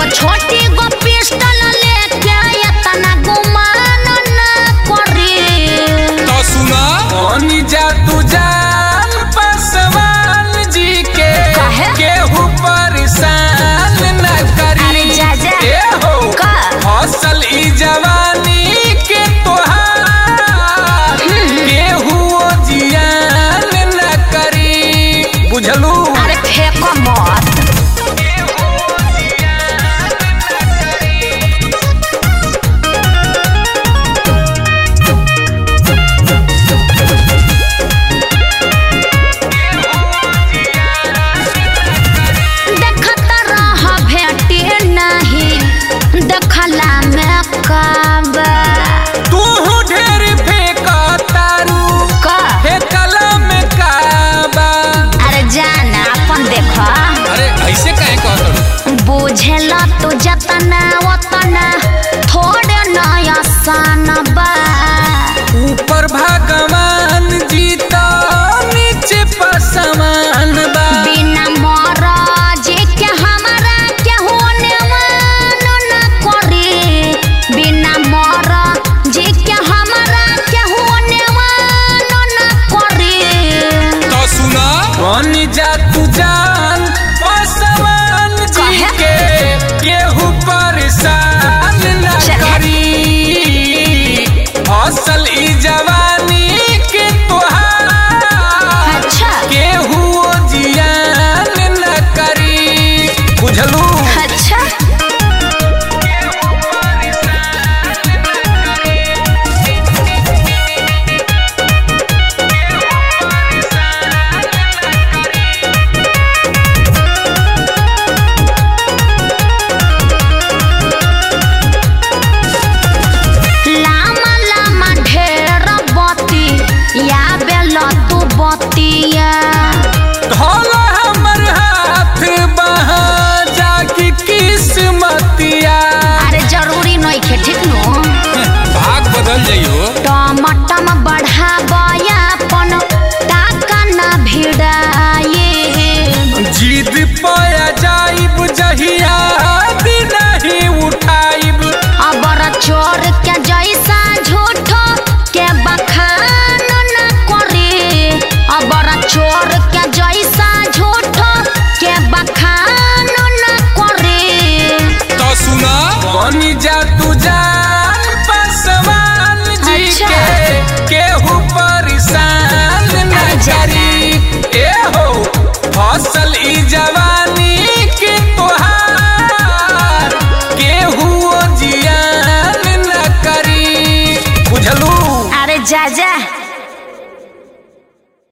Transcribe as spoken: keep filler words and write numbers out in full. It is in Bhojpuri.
छोटी गो पिस्टल लेके इतना गुमान न करी। तो सुना ओनी जा तू जान पासवान जी के केहू परेशान न करी। अरे जा जा ए हो का हौसल ई जवानी के तोहार केहू जियान न करी बुझलू। अरे फेंको मत देखत रह भेटी नहीं देखला में कब तू ढेर फेंका तारू का फेंकला में काबा। अरे जाना अपन देखो अरे ऐसे काहे कहत बुझेला तू जतना वतना थोड़े नया आसान बा। ऊपर भगवान जी तो नीचे पसमान बा। बिना मरज के हमारा केहू नेमान न करी। बिना मरज के हमारा केहू नेमान न करी। तो सुना बनी जा तू जान पसवान जी काहे? के केहू परेशान न चल। करी। हौसल ई जवानी के तोहार अच्छा केहू जियान न करी बुझलू। अच्छा लामा लामा ढेर बत्ती या बेल तू बत्तिया। धोला हमर हाथ बहा जाकी किस्मतिया। अरे जरूरी नहीं खे ठीक नो भाग बदल जाइयो। टमाटम बढ़ाबया अपन टाका ना भिड़ाए। जिद पाया जाइब जही